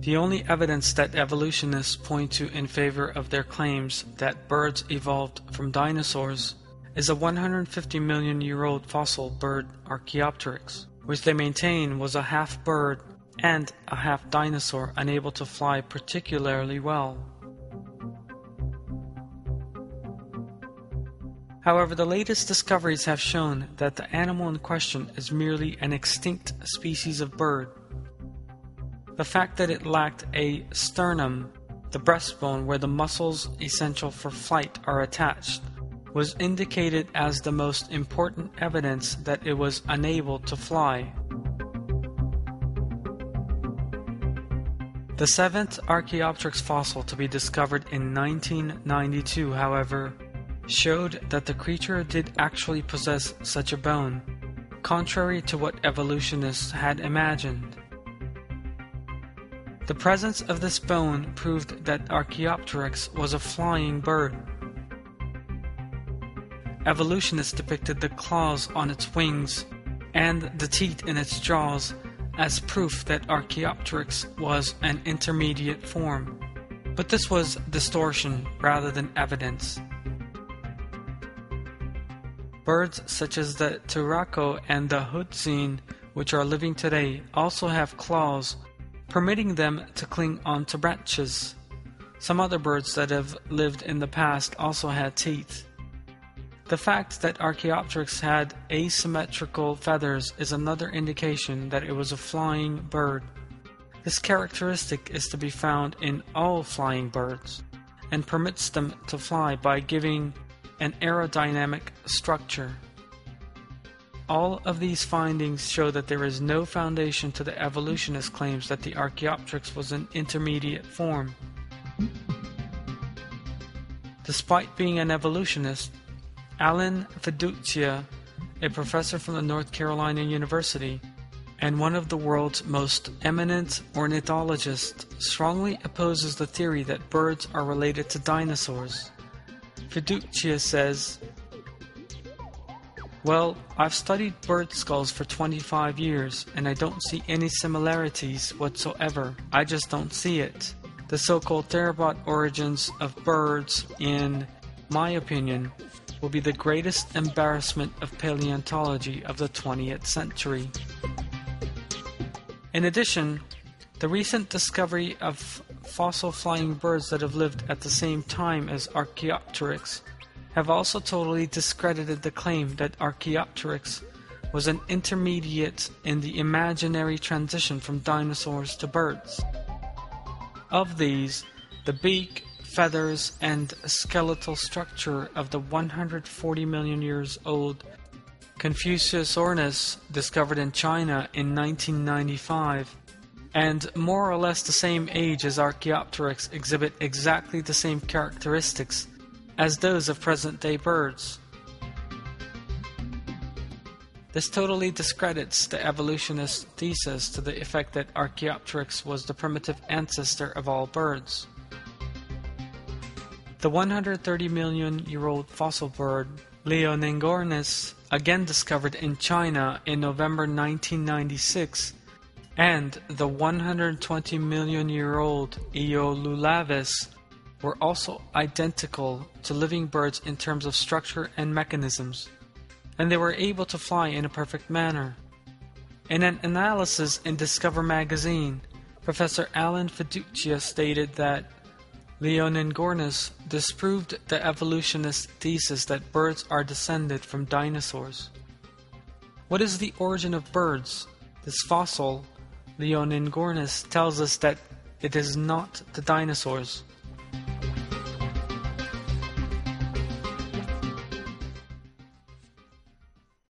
The only evidence that evolutionists point to in favor of their claims that birds evolved from dinosaurs is a 150 million year old fossil bird Archaeopteryx, which they maintain was a half bird and a half dinosaur unable to fly particularly well. However, the latest discoveries have shown that the animal in question is merely an extinct species of bird. The fact that it lacked a sternum, the breastbone where the muscles essential for flight are attached, was indicated as the most important evidence that it was unable to fly. The seventh Archaeopteryx fossil to be discovered in 1992, however, showed that the creature did actually possess such a bone, contrary to what evolutionists had imagined. The presence of this bone proved that Archaeopteryx was a flying bird. Evolutionists depicted the claws on its wings and the teeth in its jaws as proof that Archaeopteryx was an intermediate form, but this was distortion rather than evidence. Birds such as the turaco and the hutzine, which are living today, also have claws, permitting them to cling onto branches. Some other birds that have lived in the past also had teeth. The fact that Archaeopteryx had asymmetrical feathers is another indication that it was a flying bird. This characteristic is to be found in all flying birds, and permits them to fly by giving an aerodynamic structure. All of these findings show that there is no foundation to the evolutionist claims that the Archaeopteryx was an intermediate form. Despite being an evolutionist, Alan Fiducia, a professor from the North Carolina University and one of the world's most eminent ornithologists, strongly opposes the theory that birds are related to dinosaurs. Fiducia says, "Well, I've studied bird skulls for 25 years and I don't see any similarities whatsoever. I just don't see it. The so-called theropod origins of birds, in my opinion, will be the greatest embarrassment of paleontology of the 20th century." In addition, the recent discovery of fossil flying birds that have lived at the same time as Archaeopteryx have also totally discredited the claim that Archaeopteryx was an intermediate in the imaginary transition from dinosaurs to birds. Of these, the beak, feathers, and skeletal structure of the 140 million years old Confuciusornis discovered in China in 1995 and more or less the same age as Archaeopteryx exhibit exactly the same characteristics as those of present-day birds. This totally discredits the evolutionist thesis to the effect that Archaeopteryx was the primitive ancestor of all birds. The 130 million year old fossil bird Leonengornis, again discovered in China in November 1996, and the 120 million year old Eolulavis were also identical to living birds in terms of structure and mechanisms, and they were able to fly in a perfect manner. In an analysis in Discover magazine, Professor Alan Fiducia stated that Leonengornis disproved the evolutionist thesis that birds are descended from dinosaurs. What is the origin of birds? This fossil, Leonengornis, tells us that it is not the dinosaurs.